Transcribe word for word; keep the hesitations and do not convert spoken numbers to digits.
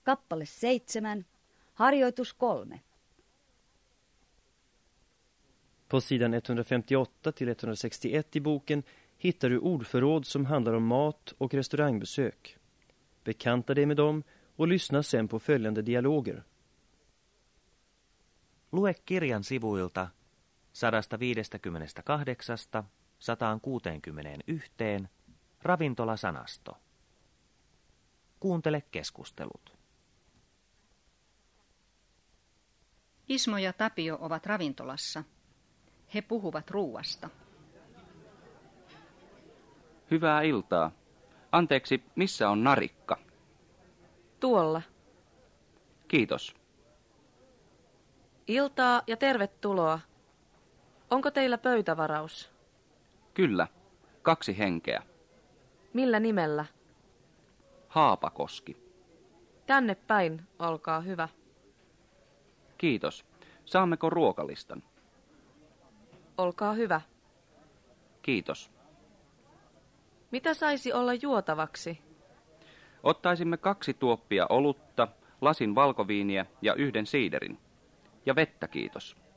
Kappale seitsemän, harjoitus kolme. På sidan etthundrafemtioåtta till etthundrasextioett i boken hittar du ordförråd som handlar om mat och restaurangbesök. Bekanta dig med dem och lyssna sen på följande dialoger. Lue kirjan sivuilta sata viisikymmentäkahdeksan sata kuusikymmentäyksi ravintolasanasto. Kuuntele keskustelut. Ismo ja Tapio ovat ravintolassa. He puhuvat ruuasta. Hyvää iltaa. Anteeksi, missä on narikka? Tuolla. Kiitos. Iltaa ja tervetuloa. Onko teillä pöytävaraus? Kyllä. Kaksi henkeä. Millä nimellä? Haapakoski. Tänne päin, olkaa hyvä. Kiitos. Saammeko ruokalistan? Olkaa hyvä. Kiitos. Mitä saisi olla juotavaksi? Ottaisimme kaksi tuoppia olutta, lasin valkoviiniä ja yhden siiderin. Ja vettä, kiitos.